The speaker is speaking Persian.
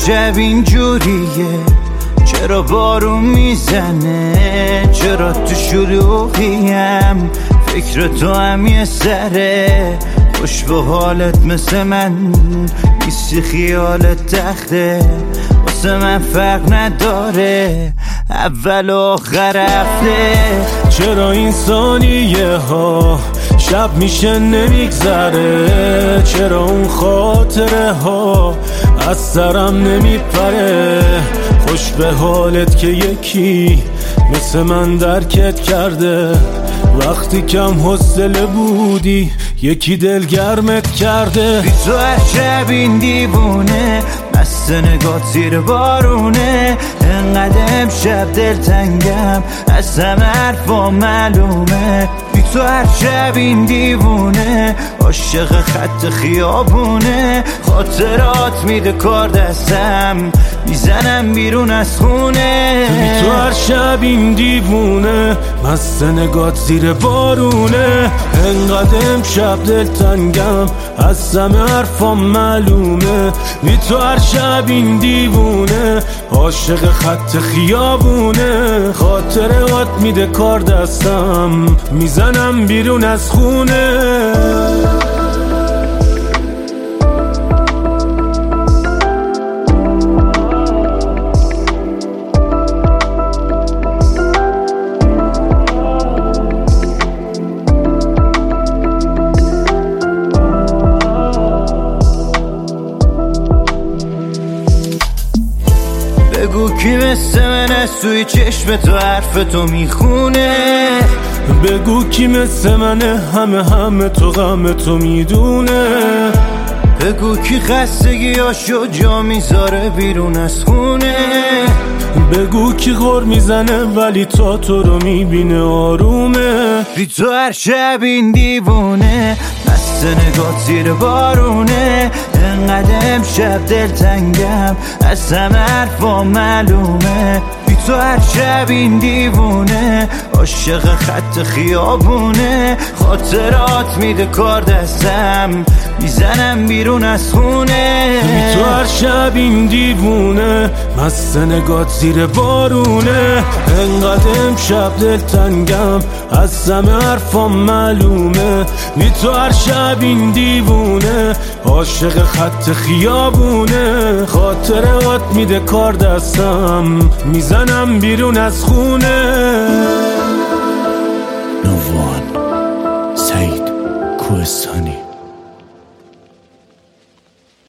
شب اینجوریه؟ چرا بارون میزنه؟ چرا تو شلوغیم؟ فکر تو هم یه سره، خوش به حالت مثل من نیستی، خیالت تخته واسه من فرق نداره اول و آخر هفته. چرا این ثانیه ها شب میشه نمیگذره؟ چرا اون خاطره ها از سرم نمیپره؟ خوش به حالت که یکی مثل من درکت کرده، وقتی کم حوصله بودی یکی دلگرمت کرده. بی تو هر شب این دیوونه، مست نگات زیر بارونه، انقدر امشب دلتنگم از همه حرفا معلومه. بی تو هر شب این دیوونه، عاشق خط خیابونه، خاطرات میده کار دستم میزنم بیرون از خونه. بی تو هر شب این دیوونه، مست نگات زیر بارونه، انقدر امشب دلتنگم از همه حرفا معلومه. بی تو هر شب این دیوونه، عاشق خط خیابونه، خاطرات میده کار دستم میزنم بیرون از خونه. بگو کی مثل من از توی چشم تو حرف تو میخونه؟ بگو کی مثل منه همه تو غم تو میدونه؟ بگو کی خستگیاشو جا میذاره بیرون از خونه؟ بگو کی غر میزنه ولی تا تو رو میبینه آرومه؟ بی تو هر شب این دیوونه، مست نگات زیر بارونه، انقدر امشب دلتنگم از همه حرفا معلومه. بی تو هر شب این دیوونه، عاشق خط خیابونه، خاطرات میده کار دستم میزنم بیرون از خونه. بی تو هر شب این دیوونه، مست نگات زیر بارونه، انقدر امشب دلتنگم از همه حرفا معلومه. بی تو هر شب این دیوونه، عاشق خط خیابونه، خاطرات میده کار دستم میزنم بیرون از خونه. نووان سعید کوهستانی.